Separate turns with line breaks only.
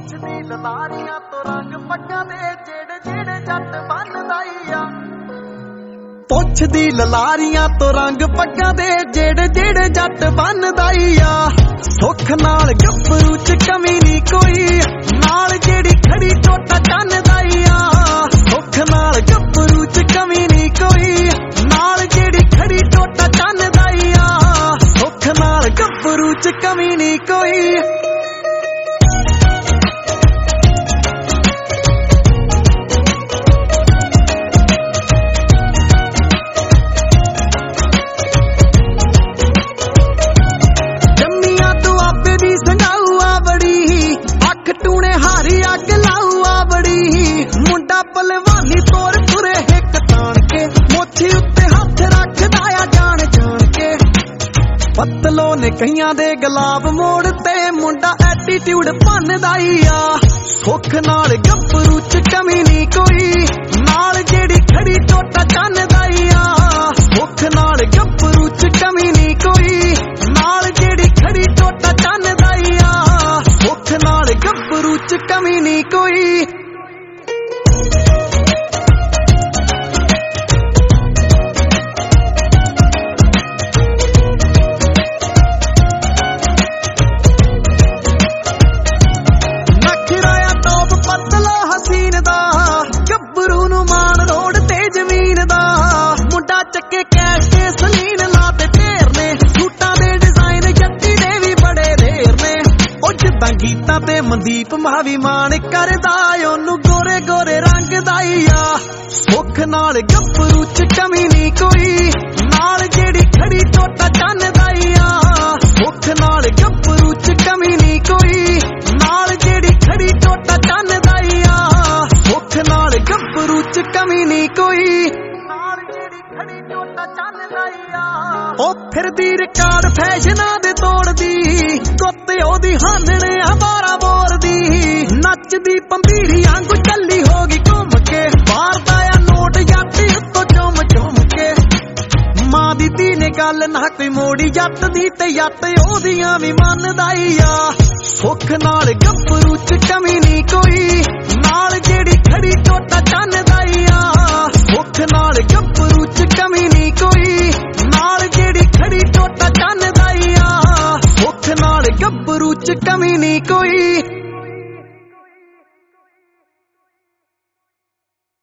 ਪੁੱਛਦੀ ਲਲਾਰੀਆਂ ਤੋਂ ਰੰਗ ਪੱਗਾਂ ਦੇ ਜਿਹੜੇ ਜਿਹੜੇ ਜੱਟ ਬੰਨਦਾ ਈ ਆ। ਪੁੱਛਦੀ ਲਲਾਰੀਆਂ ਤੋਂ ਰੰਗ ਪੱਗਾਂ ਦੇ ਜਿਹੜੇ ਜਿਹੜੇ ਜੱਟ ਬੰਨਦਾ ਈ ਆ। ਸੁੱਖ ਨਾਲ ਗੱਭਰੂ ਚ ਕਮੀ ਨੀ ਕੋਈ, ਨਾਲ ਜਿਹੜੀ ਖੜੀ ਟੋਟਾ ਚੰਨਦਾ ਈ ਆ। ਸੁੱਖ ਨਾਲ ਗੱਭਰੂ ਚ ਕਮੀ ਨੀ ਕੋਈ, ਨਾਲ ਜਿਹੜੀ ਖੜੀ ਟੋਟਾ ਚੰਨਦਾ ਈ ਆ। ਸੁੱਖ ਨਾਲ ਗੱਭਰੂ ਚ ਕਮੀ ਨੀ ਕੋਈ। ਅੱਗ ਲਾਊ ਆ ਬੜੀ ਮੁੰਡਾ ਪਲਵਾਨੀ ਤੋਰ ਤੁਰੇ ਹਿੱਕ ਤਾਣ ਕੇ, ਮੋਛੀ ਉੱਤੇ ਹੱਥ ਰੱਖਦਾ ਆ ਜਾਣ ਜਾਣ ਕੇ। ਪਤਲੋ ਨੇ ਕਈਆਂ ਦੇ ਗੁਲਾਬ ਮੋੜ ਤੇ ਮੁੰਡਾ ਐਟੀਟਿਊਡ ਭੰਨਦਾ ਈ ਆ। ਸੁੱਖ ਨਾਲ ਗੱਭਰੂ ਚ ਕਮੀ ਨੀ ਕੋਈ, ਨਾਲ ਜਿਹੜੀ ਖੜੀ ਟੋਟਾ ਚੰਨਦਾ ਈ ਆ। ਸੁੱਖ ਨਾਲ ਗੱਭਰੂ ਚ ਕਮੀ ਨੀ ਕੋਈ, ਨਾਲ ਜਿਹੜੀ ਖੜੀ ਟੋਟਾ ਚੰਨਦਾ ਈ ਆ। ਸੁੱਖ ਨਾਲ ਗੱਭਰੂ ਚ ਕਮੀ ਨੀ ਕੋਈ। ਨਖਰਾਇਆ ਟੋਪ ਪਤਲਾ ਹਸੀਨ ਦਾ, ਗੱਭਰੂ ਨੂੰ ਮਾਣ ਰੋਡ ਤੇ ਜ਼ਮੀਨ ਦਾ। ਮੁੰਡਾ ਚੱਕੇ ਕੈਸ਼ ਤੇ ਸਲੀਨ ਲਾ ਤੇ ਢੇਰ ਨੇ, ਸੂਟਾਂ ਦੇ ਡਿਜ਼ਾਈਨ ਜੱਤੀ ਦੇ ਵੀ ਬੜੇ ਰੇਰ ਨੇ। ਉਹ ਜਿੱਦਾਂ ਗੀਤਾਂ ਤੇ ਮਨਦੀਪ ਮਾਵੀ ਮਾਣ ਕਰਦਾ, ਉਹਨੂੰ ਗੋਰੇ ਗੋਰੇ ਰੰਗ ਦਾ ਈ ਆ। ਸੁੱਖ ਨਾਲ ਗੱਭਰੂ ਚ ਕਮੀ ਨੀ ਕੋਈ, ਨਾਲ ਜਿਹੜੀ ਖੜੀ ਟੋਟਾ ਚੰਨਦਾ ਈ ਆ। ਸੁੱਖ ਨਾਲ ਗੱਭਰੂ ਚ ਕਮੀ ਨੀ ਕੋਈ, ਨਾਲ ਜਿਹੜੀ ਖੜੀ ਟੋਟਾ ਚੰਨਦਾ ਈ ਆ। ਸੁੱਖ ਨਾਲ ਗੱਭਰੂ ਚ ਕਮੀ ਨੀ ਕੋਈ, ਨਾਲ ਜਿਹੜੀ ਖੜੀ ਟੋਟਾ ਚੰਨਦਾ ਈ ਆ। ਉਹ ਫਿਰਦੀ ਰਿਕਾਰਡ ਫੈਸ਼ਨਾਂ ਦੇ ਤੋੜਦੀ, ਕੁੱਤੇ ਉਹਦੀ ਹਾਨਣੇ ਆ 12 ਬੋਰ ਦੀ। ਨੱਚਦੀ ਪੰਬੀਰੀ ਵਾਂਗੂ ਚੱਲੀ ਹੋ ਗਈ ਘੁੰਮ ਕੇ, ਮਾਰਦਾ ਆ ਨੋਟ ਜੱਟ ਉੱਤੋਂ ਚੁੰਮ ਚੁੰਮ ਕੇ। ਮਾਂ ਦੀ ਧੀ ਨੇ ਗੱਲ ਨਾ ਕੋਈ ਮੋੜੀ ਜੱਟ ਦੀ, ਤੇ ਜੱਟ ਉਹਦੀਆਂ ਵੀ ਮੰਨਦਾ ਈ ਆ। ਸੁੱਖ ਨਾਲ ਗੱਭਰੂ ਚ ਕਮੀ ਨੀ ਕੋਈ, ਨਾਲ ਜਿਹੜੀ ਖੜੀ ਟੋਟਾ ਚੰਨਦਾ ਈ ਆ। ਸੁੱਖ ਨਾਲ ਗੱਭਰੂ ਚ ਕਮੀ ਨੀ ਕੋਈ, ਨਾਲ ਜਿਹੜੀ ਖੜੀ ਟੋਟਾ ਚੰਨਦਾ ਈ ਆ। ਸੁੱਖ ਨਾਲ ਗੱਭਰੂ ਚ ਕਮੀ ਨੀ ਕੋਈ।